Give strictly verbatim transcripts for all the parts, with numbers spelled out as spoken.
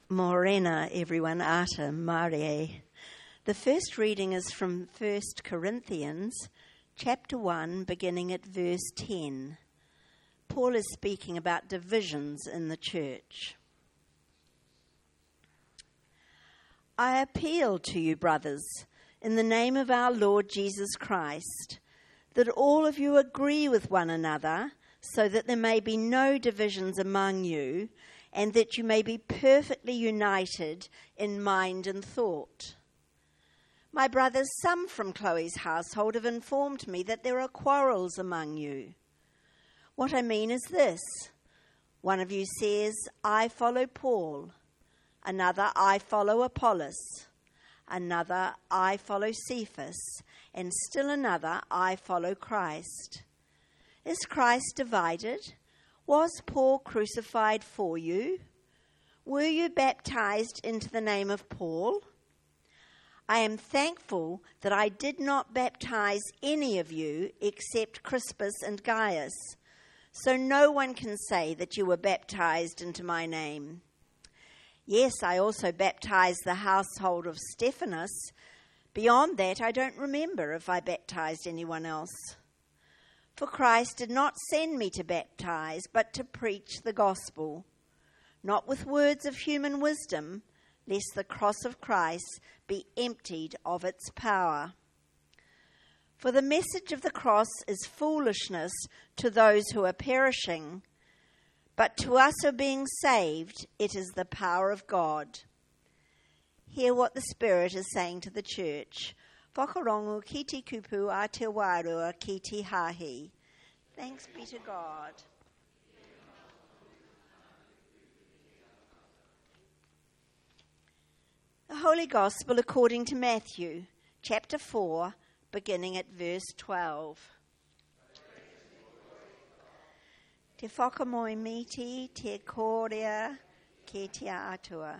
Morena, everyone, Ata, Marie. The first reading is from First Corinthians, chapter one, beginning at verse ten. Paul is speaking about divisions in the church. I appeal to you, brothers, in the name of our Lord Jesus Christ, that all of you agree with one another, so that there may be no divisions among you, and that you may be perfectly united in mind and thought. My brothers, some from Chloe's household have informed me that there are quarrels among you. What I mean is this: one of you says, I follow Paul; another, I follow Apollos; another, I follow Cephas; and still another, I follow Christ. Is Christ divided? Was Paul crucified for you? Were you baptized into the name of Paul? I am thankful that I did not baptize any of you except Crispus and Gaius, so no one can say that you were baptized into my name. Yes, I also baptized the household of Stephanas. Beyond that, I don't remember if I baptized anyone else. For Christ did not send me to baptize, but to preach the gospel, not with words of human wisdom, lest the cross of Christ be emptied of its power. For the message of the cross is foolishness to those who are perishing, but to us who are being saved, it is the power of God. Hear what the Spirit is saying to the church. Whakarongo ki te kupu a te wārua ki te hahi. Thanks be to God. The Holy Gospel according to Matthew, chapter four, beginning at verse twelve. Te whakamoemiti te kōrea ke te atua.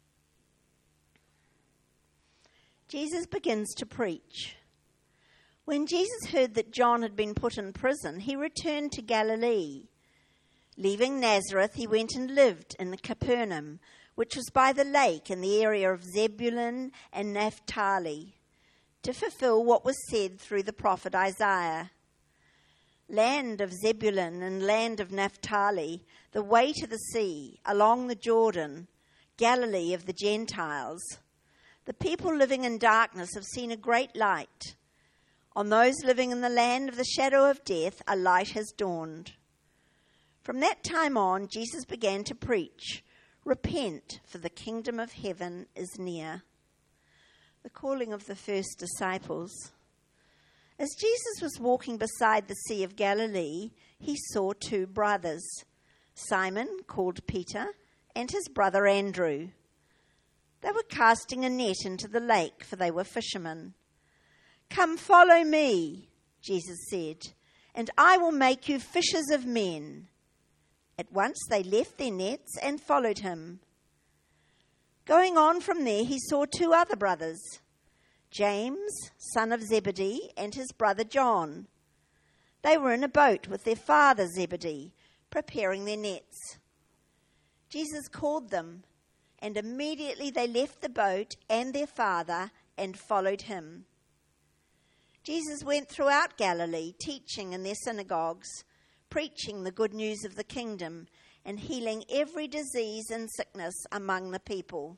Jesus begins to preach. When Jesus heard that John had been put in prison, he returned to Galilee. Leaving Nazareth, he went and lived in Capernaum, which was by the lake in the area of Zebulun and Naphtali, to fulfill what was said through the prophet Isaiah. Land of Zebulun and land of Naphtali, the way to the sea, along the Jordan, Galilee of the Gentiles. The people living in darkness have seen a great light. On those living in the land of the shadow of death, a light has dawned. From that time on, Jesus began to preach, Repent, for the kingdom of heaven is near. The calling of the first disciples. As Jesus was walking beside the Sea of Galilee, he saw two brothers, Simon, called Peter, and his brother Andrew. They were casting a net into the lake, for they were fishermen. Come, follow me, Jesus said, and I will make you fishers of men. At once they left their nets and followed him. Going on from there, he saw two other brothers, James, son of Zebedee, and his brother John. They were in a boat with their father Zebedee, preparing their nets. Jesus called them, and immediately they left the boat and their father and followed him. Jesus went throughout Galilee, teaching in their synagogues, preaching the good news of the kingdom, and healing every disease and sickness among the people.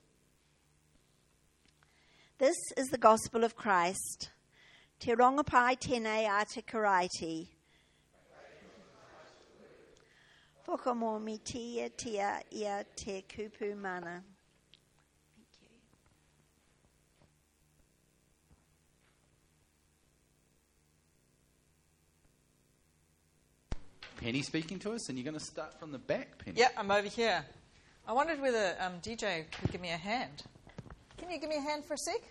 This is the gospel of Christ. Te rongapai tēnei a te karaiti. Whakamomi tia tia ia te kupu mana. Penny speaking to us, and you're going to start from the back, Penny. Yeah, I'm over here. I wondered whether um, D J could give me a hand. Can you give me a hand for a sec?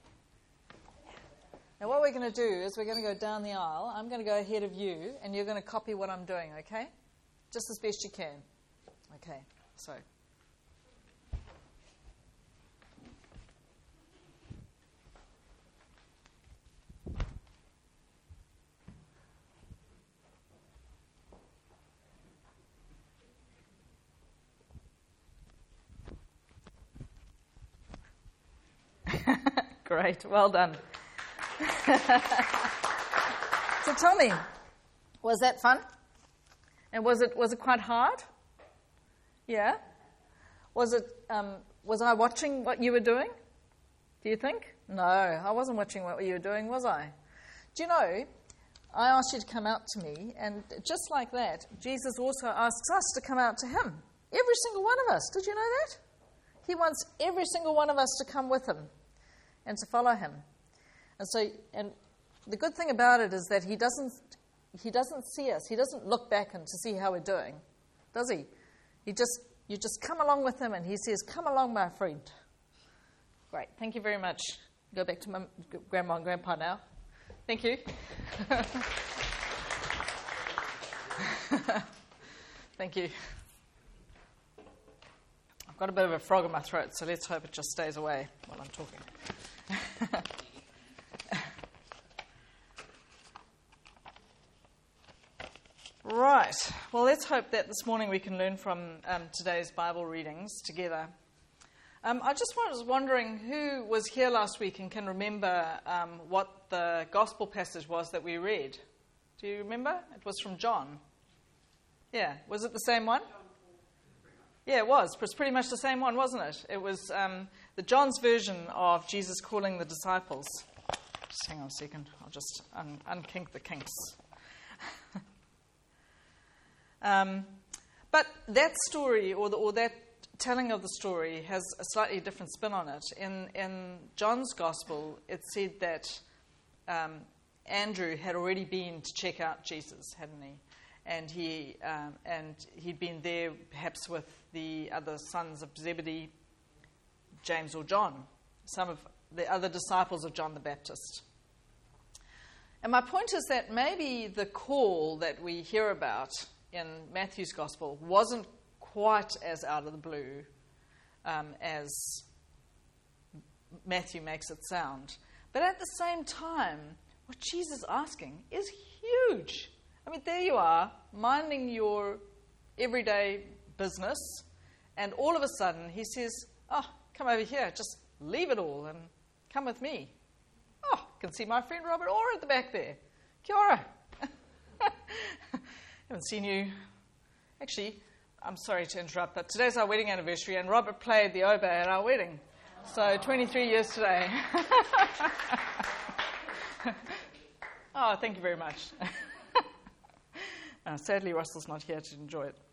Now what we're going to do is we're going to go down the aisle. I'm going to go ahead of you, and you're going to copy what I'm doing, okay? Just as best you can. Okay, so... Great, well done. So tell me, was that fun? And was it was it quite hard? Yeah? Was it? Um, was I watching what you were doing? Do you think? No, I wasn't watching what you were doing, was I? Do you know, I asked you to come out to me, and just like that, Jesus also asks us to come out to him. Every single one of us. Did you know that? He wants every single one of us to come with him and to follow him. And so, and the good thing about it is that he doesn't he doesn't see us. He doesn't look back and to see how we're doing, does he? He just you just come along with him, and he says, "Come along, my friend." Great. Thank you very much. Go back to Mum, Grandma and Grandpa now. Thank you. Thank you. I've got a bit of a frog in my throat, so let's hope it just stays away while I'm talking. Right. Well, let's hope that this morning we can learn from um, today's Bible readings together. Um, I just was wondering who was here last week and can remember um, what the gospel passage was that we read. Do you remember? It was from John. Yeah. Was it the same one? Yeah, it was. It was pretty much the same one, wasn't it? It was um, the John's version of Jesus calling the disciples. Just hang on a second. I'll just un- unkink the kinks. um, but that story, or, the, or that telling of the story, has a slightly different spin on it. In, in John's gospel, it said that um, Andrew had already been to check out Jesus, hadn't he? And he um, and he'd been there perhaps with the other sons of Zebedee, James or John, some of the other disciples of John the Baptist. And my point is that maybe the call that we hear about in Matthew's gospel wasn't quite as out of the blue um, as Matthew makes it sound. But at the same time, what Jesus is asking is huge. I mean, there you are, minding your everyday business, and all of a sudden he says, "Oh, come over here, just leave it all and come with me." Oh, I can see my friend Robert Orr at the back there. Kia ora. Haven't seen you. Actually, I'm sorry to interrupt, but today's our wedding anniversary, and Robert played the oboe at our wedding. So twenty-three years today. Oh, thank you very much. Uh, sadly, Russell's not here to enjoy it.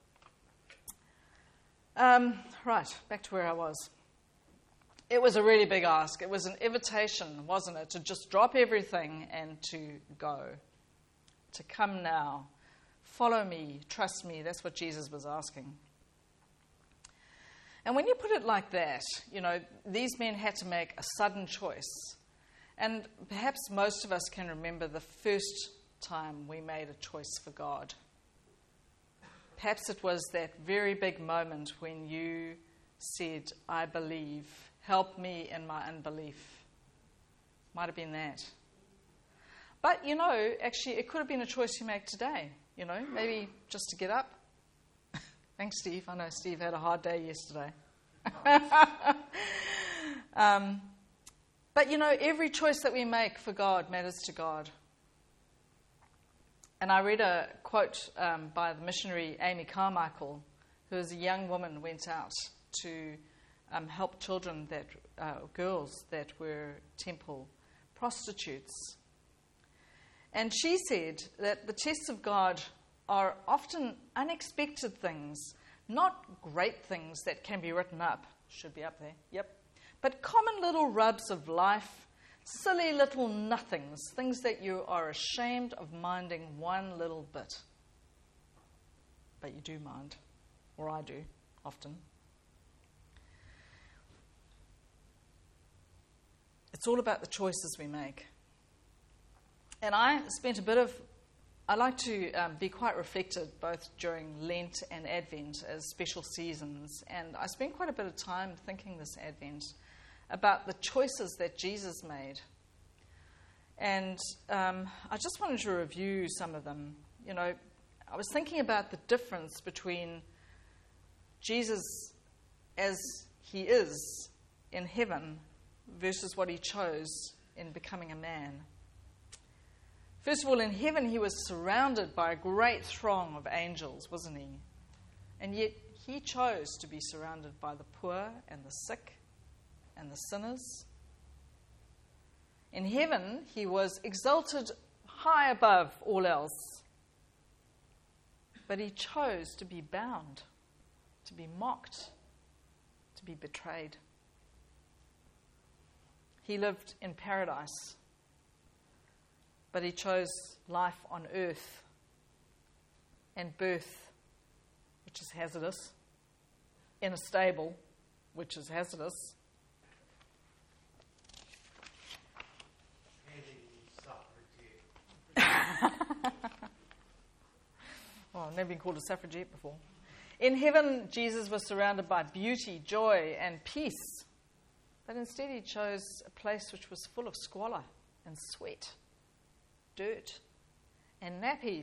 Um, right, back to where I was. It was a really big ask. It was an invitation, wasn't it, to just drop everything and to go. To come now. Follow me, trust me. That's what Jesus was asking. And when you put it like that, you know, these men had to make a sudden choice. And perhaps most of us can remember the first time we made a choice for God. Perhaps it was that very big moment when you said, "I believe, help me in my unbelief." Might have been that. But, you know, actually it could have been a choice you make today, you know, maybe just to get up. Thanks, Steve. I know Steve had a hard day yesterday. um, but, you know, every choice that we make for God matters to God. And I read a quote um, by the missionary Amy Carmichael, who as a young woman went out to um, help children, that uh, girls that were temple prostitutes. And she said that the tests of God are often unexpected things, not great things that can be written up. Should be up there, yep. But common little rubs of life, silly little nothings, things that you are ashamed of minding one little bit. But you do mind, or I do, often. It's all about the choices we make. And I spent a bit of, I like to um, be quite reflective both during Lent and Advent as special seasons. And I spent quite a bit of time thinking this Advent about the choices that Jesus made. And um, I just wanted to review some of them. You know, I was thinking about the difference between Jesus as he is in heaven versus what he chose in becoming a man. First of all, in heaven, he was surrounded by a great throng of angels, wasn't he? And yet, he chose to be surrounded by the poor and the sick and the sinners. In heaven, he was exalted high above all else. But he chose to be bound, to be mocked, to be betrayed. He lived in paradise, but he chose life on earth and birth, which is hazardous, in a stable, which is hazardous. Well, I've never been called a suffragette before. In heaven, Jesus was surrounded by beauty, joy, and peace. But instead, he chose a place which was full of squalor and sweat, dirt, and nappies.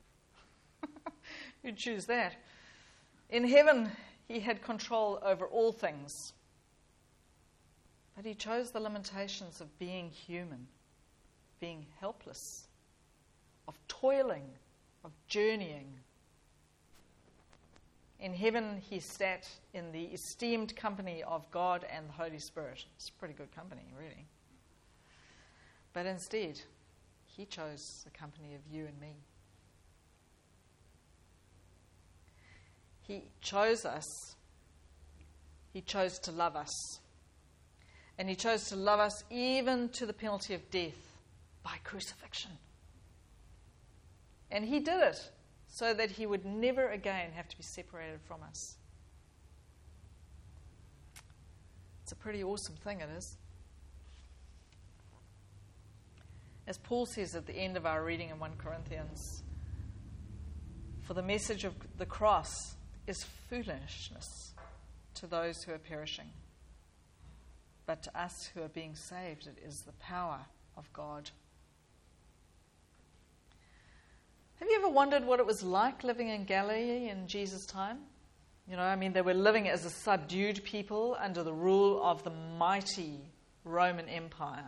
You'd choose that. In heaven, he had control over all things. But he chose the limitations of being human, being helpless, of toiling, of journeying. In heaven, he sat in the esteemed company of God and the Holy Spirit. It's pretty good company, really. But instead, he chose the company of you and me. He chose us. He chose to love us. And he chose to love us even to the penalty of death by crucifixion. And he did it so that he would never again have to be separated from us. It's a pretty awesome thing, it is. As Paul says at the end of our reading in First Corinthians, for the message of the cross is foolishness to those who are perishing, but to us who are being saved, it is the power of God. Have you ever wondered what it was like living in Galilee in Jesus' time? You know, I mean, they were living as a subdued people under the rule of the mighty Roman Empire.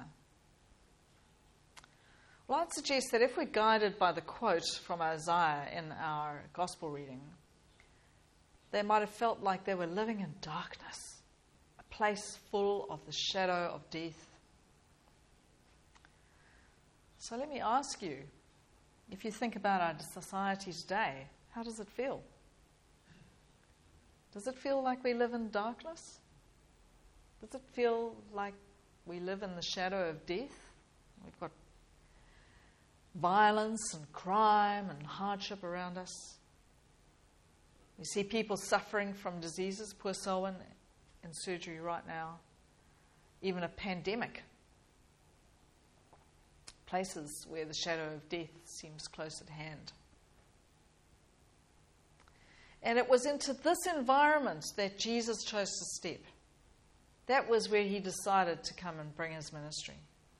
Well, I'd suggest that if we're guided by the quote from Isaiah in our gospel reading, they might have felt like they were living in darkness, a place full of the shadow of death. So let me ask you, if you think about our society today, how does it feel? Does it feel like we live in darkness? Does it feel like we live in the shadow of death? We've got violence and crime and hardship around us. We see people suffering from diseases. Poor Selwyn in surgery right now. Even a pandemic. Places where the shadow of death seems close at hand. And it was into this environment that Jesus chose to step. That was where he decided to come and bring his ministry.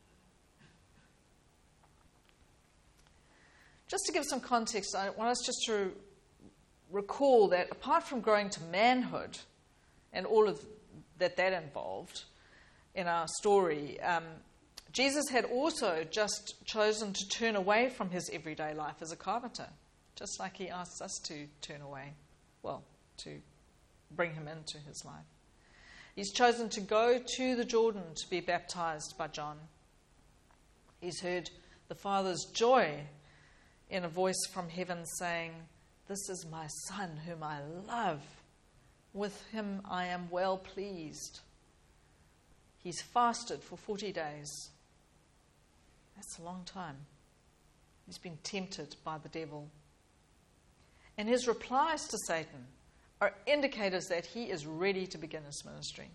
Just to give some context, I want us just to recall that apart from growing to manhood and all of that that involved in our story, um, Jesus had also just chosen to turn away from his everyday life as a carpenter, just like he asks us to turn away, well, to bring him into his life. He's chosen to go to the Jordan to be baptized by John. He's heard the Father's joy in a voice from heaven saying, "This is my Son whom I love. With him I am well pleased." He's fasted for forty days. That's a long time. He's been tempted by the devil. And his replies to Satan are indicators that he is ready to begin his ministry.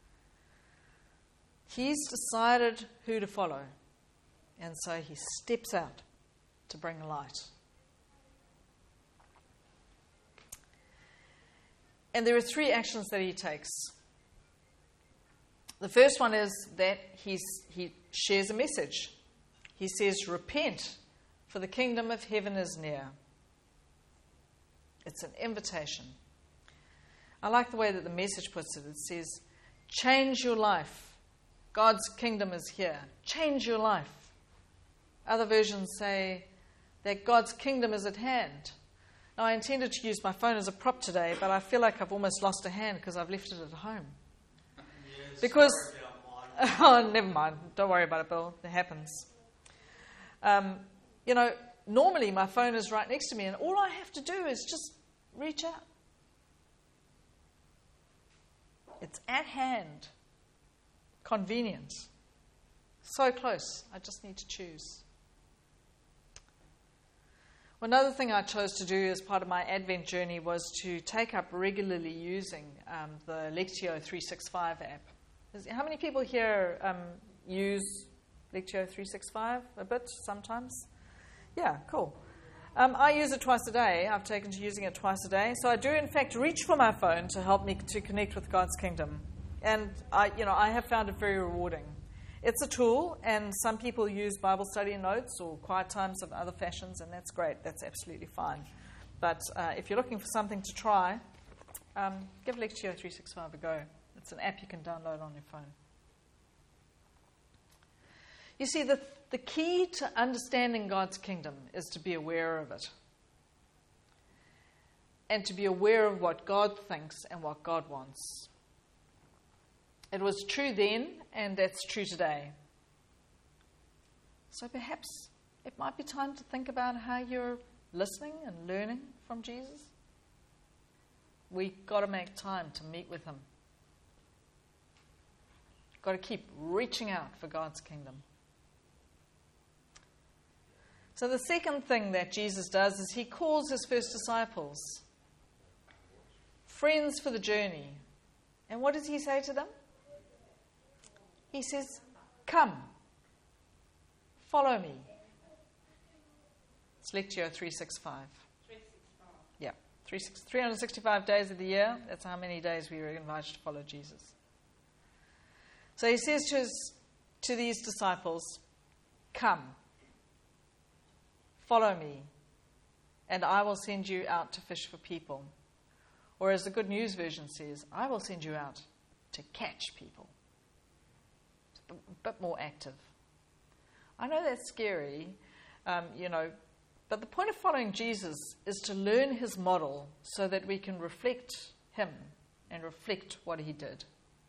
He's decided who to follow, and so he steps out to bring light. And there are three actions that he takes. The first one is that he's, he shares a message. He says, "Repent, for the kingdom of heaven is near." It's an invitation. I like the way that the Message puts it. It says, change your life. God's kingdom is here. Change your life. Other versions say that God's kingdom is at hand. Now, I intended to use my phone as a prop today, but I feel like I've almost lost a hand because I've left it at home. Yes, Because, oh, never mind. Don't worry about it, Bill. It happens. Um, you know, normally my phone is right next to me, and all I have to do is just reach out. It's at hand. Convenient. So close. I just need to choose. Well, another thing I chose to do as part of my Advent journey was to take up regularly using um, the Lectio three sixty-five app. Is, how many people here um, use Lectio three sixty-five a bit sometimes? Yeah, cool. Um, I use it twice a day. I've taken to using it twice a day. So I do, in fact, reach for my phone to help me to connect with God's kingdom. And I, you know, I have found it very rewarding. It's a tool, and some people use Bible study notes or quiet times of other fashions, and that's great. That's absolutely fine. But uh, if you're looking for something to try, um, give Lectio three sixty-five a go. It's an app you can download on your phone. You see, the, the key to understanding God's kingdom is to be aware of it. And to be aware of what God thinks and what God wants. It was true then, and that's true today. So perhaps it might be time to think about how you're listening and learning from Jesus. We've got to make time to meet with him. Got to keep reaching out for God's kingdom. So the second thing that Jesus does is he calls his first disciples friends for the journey. And what does he say to them? He says, come, follow me. It's Lectio three sixty-five. Yeah, three hundred sixty-five days of the year. That's how many days we were invited to follow Jesus. So he says to, his, to these disciples, come, follow me, and I will send you out to fish for people. Or as the Good News version says, I will send you out to catch people. A bit more active. I know that's scary, um, you know, but the point of following Jesus is to learn his model so that we can reflect him and reflect what he did.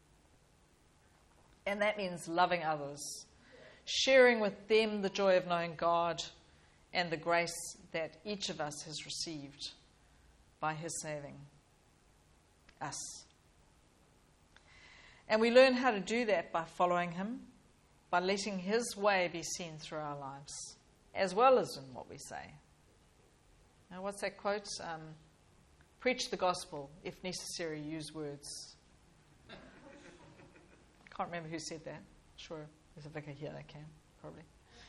And that means loving others, sharing with them the joy of knowing God and the grace that each of us has received by his saving us. And we learn how to do that by following him, by letting his way be seen through our lives, as well as in what we say. Now, what's that quote? Um, Preach the gospel, if necessary, use words. Can't remember who said that. Sure, there's a vicar here that can, probably.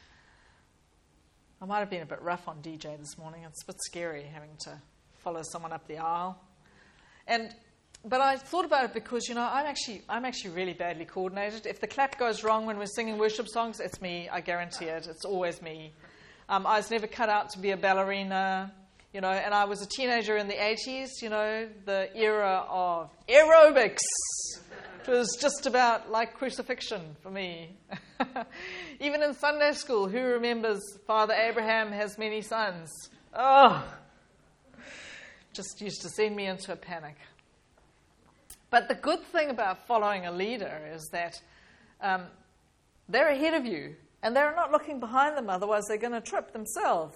I might have been a bit rough on D J this morning. It's a bit scary having to follow someone up the aisle. And But I thought about it because, you know, I'm actually I'm actually really badly coordinated. If the clap goes wrong when we're singing worship songs, it's me. I guarantee it. It's always me. Um, I was never cut out to be a ballerina, you know, and I was a teenager in the eighties, you know, the era of aerobics. It was just about like crucifixion for me. Even in Sunday school, who remembers Father Abraham has many sons? Oh, just used to send me into a panic. But the good thing about following a leader is that um, they're ahead of you, and they're not looking behind them, otherwise they're going to trip themselves.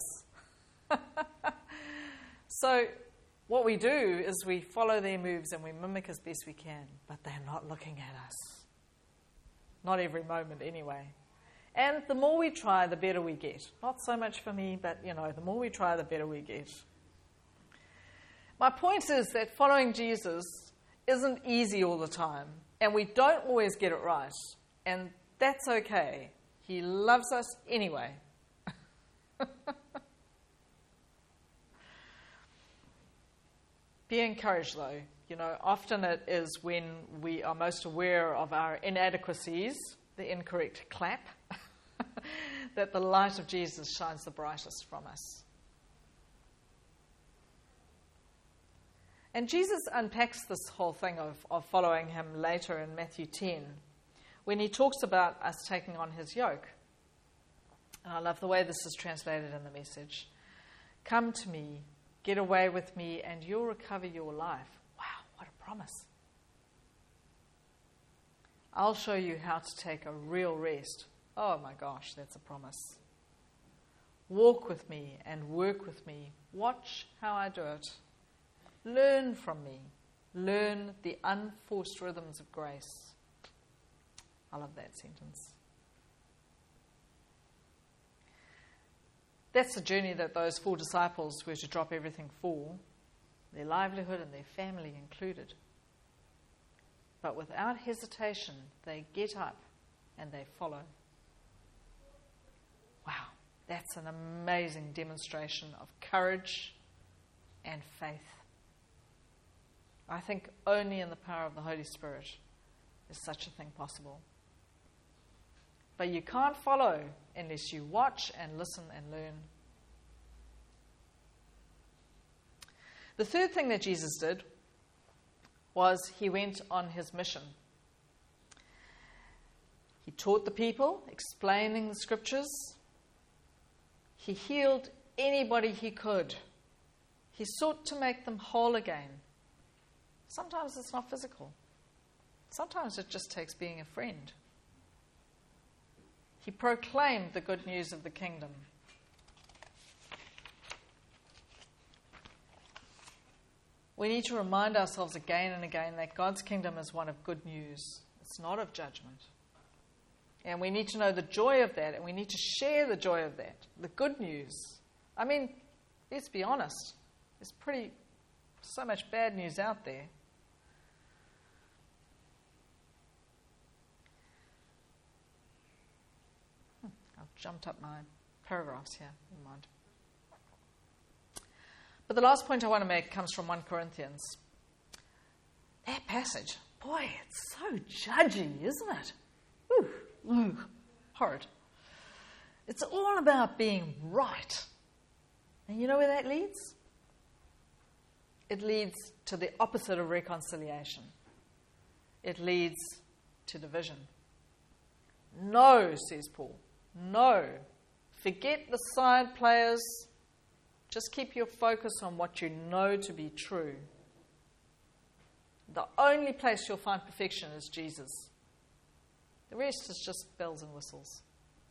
So what we do is we follow their moves and we mimic as best we can, but they're not looking at us. Not every moment anyway. And the more we try, the better we get. Not so much for me, but, you know, the more we try, the better we get. My point is that following Jesus isn't easy all the time, and we don't always get it right, and that's okay. He loves us anyway. Be encouraged, though. You know, often it is when we are most aware of our inadequacies, the incorrect clap, that the light of Jesus shines the brightest from us. And Jesus unpacks this whole thing of, of following him later in Matthew ten, when he talks about us taking on his yoke. And I love the way this is translated in the Message. Come to me, get away with me, and you'll recover your life. Wow, what a promise. I'll show you how to take a real rest. Oh my gosh, that's a promise. Walk with me and work with me. Watch how I do it. Learn from me. Learn the unforced rhythms of grace. I love that sentence. That's the journey that those four disciples were to drop everything for, their livelihood and their family included. But without hesitation, they get up and they follow. Wow, that's an amazing demonstration of courage and faith. I think only in the power of the Holy Spirit is such a thing possible. But you can't follow unless you watch and listen and learn. The third thing that Jesus did was he went on his mission. He taught the people, explaining the scriptures. He healed anybody he could. He sought to make them whole again. Sometimes it's not physical. Sometimes it just takes being a friend. He proclaimed the good news of the kingdom. We need to remind ourselves again and again that God's kingdom is one of good news. It's not of judgment. And we need to know the joy of that, and we need to share the joy of that, the good news. I mean, let's be honest. There's pretty, so much bad news out there. Hmm, I've jumped up my paragraphs here. Never mind. But the last point I want to make comes from First Corinthians. That passage, boy, it's so judgy, isn't it? Ooh, ooh, horrid. It's all about being right. And you know where that leads? It leads to the opposite of reconciliation. It leads to division. No, says Paul, no. Forget the side players. Just keep your focus on what you know to be true. The only place you'll find perfection is Jesus. The rest is just bells and whistles.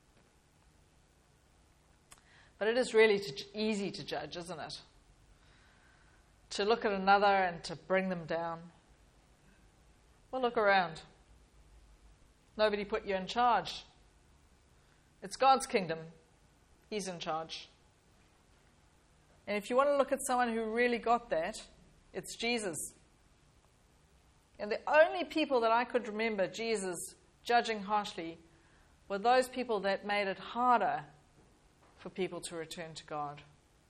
But it is really to, easy to judge, isn't it? To look at another and to bring them down. Well, look around. Nobody put you in charge. It's God's kingdom. He's in charge. And if you want to look at someone who really got that, it's Jesus. And the only people that I could remember Jesus judging harshly were those people that made it harder for people to return to God.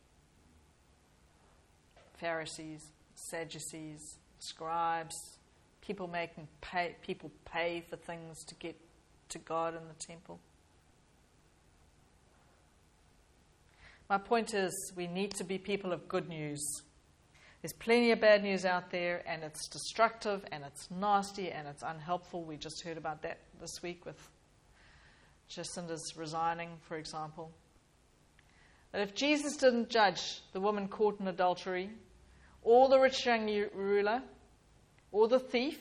Pharisees, Sadducees, scribes, people making pay, people pay for things to get to God in the temple. My point is, we need to be people of good news. There's plenty of bad news out there, and it's destructive, and it's nasty, and it's unhelpful. We just heard about that this week with Jacinda's resigning, for example. But if Jesus didn't judge the woman caught in adultery, or the rich young ruler, or the thief,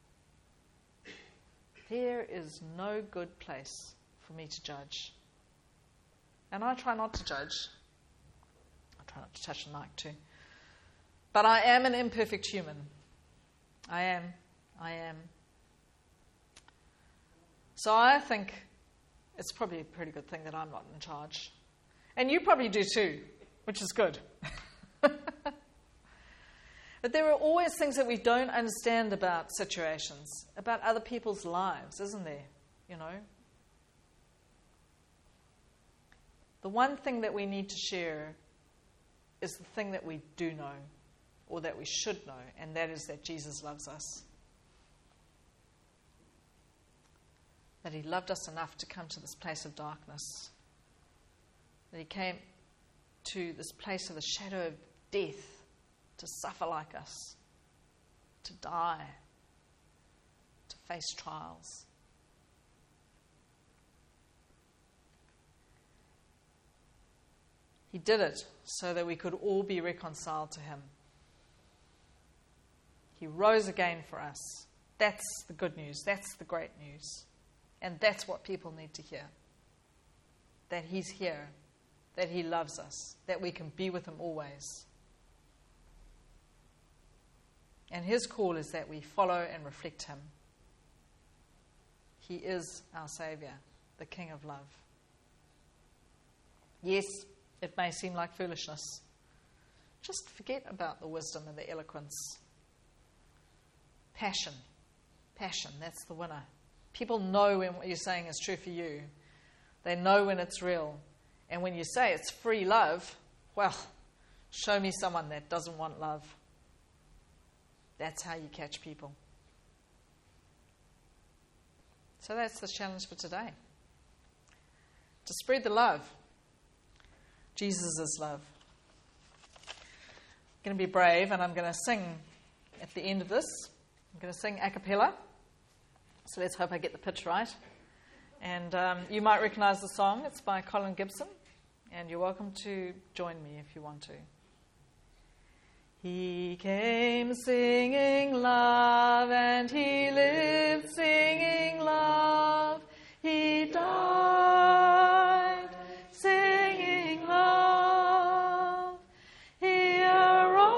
there is no good place for me to judge. And I try not to judge. I try not to touch the mic too. But I am an imperfect human. I am. I am. So I think it's probably a pretty good thing that I'm not in charge. And you probably do too, which is good. But there are always things that we don't understand about situations, about other people's lives, isn't there? You know? The one thing that we need to share is the thing that we do know, or that we should know, and that is that Jesus loves us. That he loved us enough to come to this place of darkness. That he came to this place of the shadow of death to suffer like us, to die, to face trials, He did it so that we could all be reconciled to him. He rose again for us. That's the good news. That's the great news. And that's what people need to hear. That he's here, that he loves us, that we can be with him always. And his call is that we follow and reflect him. He is our Saviour, the King of love. Yes, it may seem like foolishness. Just forget about the wisdom and the eloquence. Passion. Passion, that's the winner. People know when what you're saying is true for you. They know when it's real. And when you say it's free love, well, show me someone that doesn't want love. That's how you catch people. So that's the challenge for today. To spread the love. Jesus is love. I'm going to be brave and I'm going to sing at the end of this. I'm going to sing a cappella. So let's hope I get the pitch right. And um, you might recognize the song. It's by Colin Gibson. And you're welcome to join me if you want to. He came singing love, and he lived singing love. He died singing love. He arose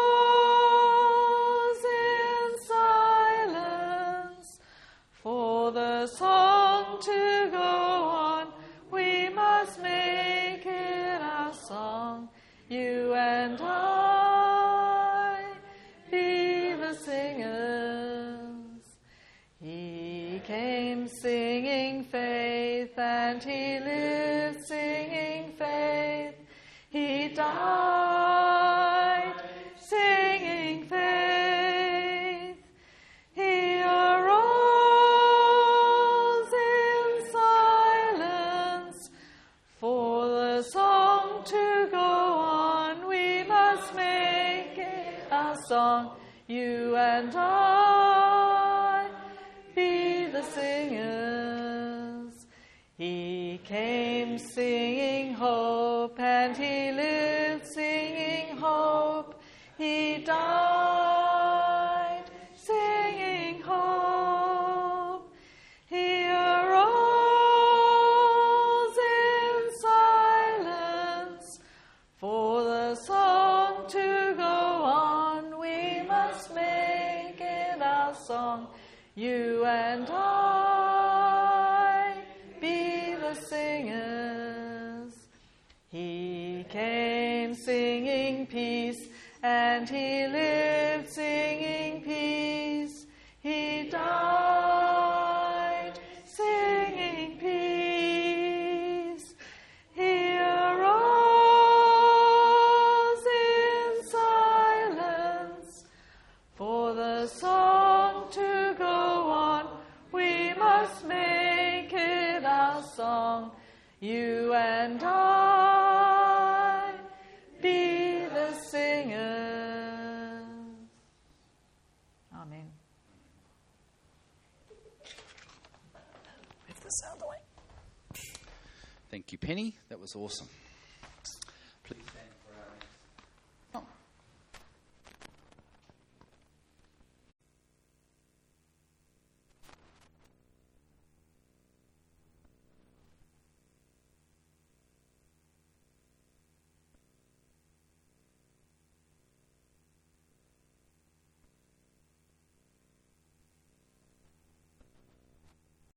in silence for the song to go on. We must make it our song, you and I. Singing faith, and he lived singing faith. He died singing faith. He arose in silence for the song to go on. We must make it our song, you and I. He came singing hope, and he lived singing hope. He died singing hope. He arose in silence for the song to go on. We must make it our song, you and I. He came singing peace, and he lived singing peace. He died singing peace. He arose in silence for the song to go on. We must make it our song, you and I. Thank you, Penny. That was awesome.